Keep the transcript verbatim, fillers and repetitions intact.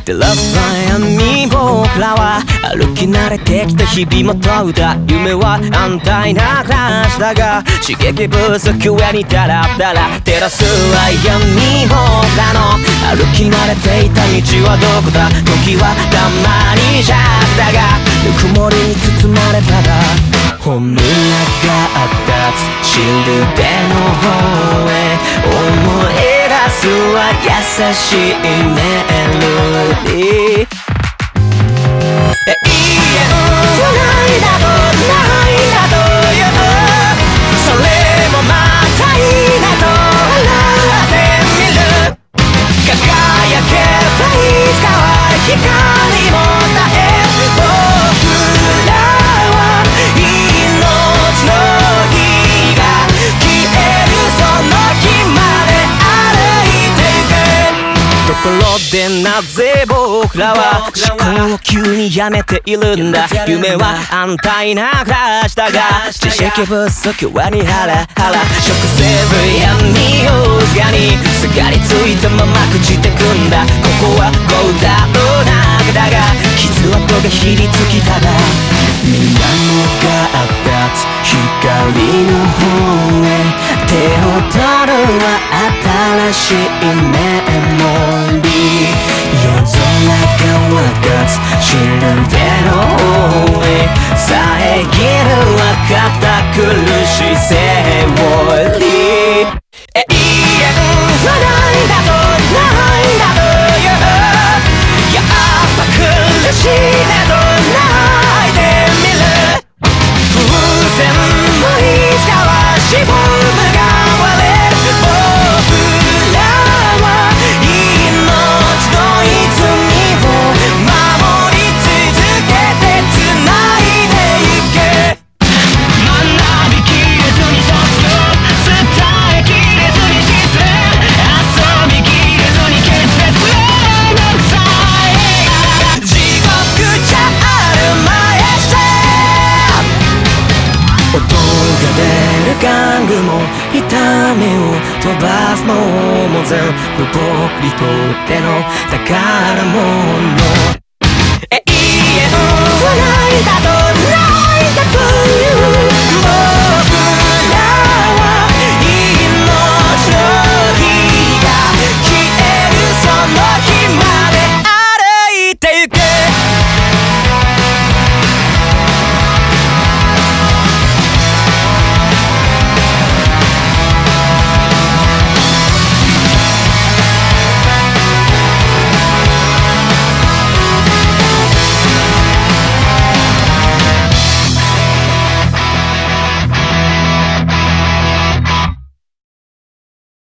照らす闇僕らは歩き慣れてきた日々も問うた夢は安泰な暮らしだが刺激不足上にダラダラ照らすは闇僕らの歩き慣れていた道はどこだ時はたまにじゃったがぬくもりに包まれたら本村があったシルベの方へ思い出すは優しいメロディー永遠はないなどないなど言うそれもまたいいなと笑ってみる輝けばいつかは光も絶え僕らは命の火が消えるその日まで歩いていくところでなぜ僕らは思考を急にやめているんだ夢は安泰な暮らしだが知識不足はにハラハラ食せる闇をすがにすがりついたまま朽ちてくんだここはゴーダの中だが傷跡がひりつきたら水面が当つ光の方へ手を取るは新しいメモリー夜空が分かつシルベの方へ遮るは堅苦しいセオリー永遠はないだとないだと言うやっぱ苦しいねと泣いてみる風船もいつかはしぼむが割れる僕らは命の泉を守り続けて繋いでいけ学びきれずに卒業伝えきれずに失恋遊びきれずに決別めんどくさい地獄じゃあるまい音が出る玩具も痛みを飛ばすものも全部僕にとっての宝物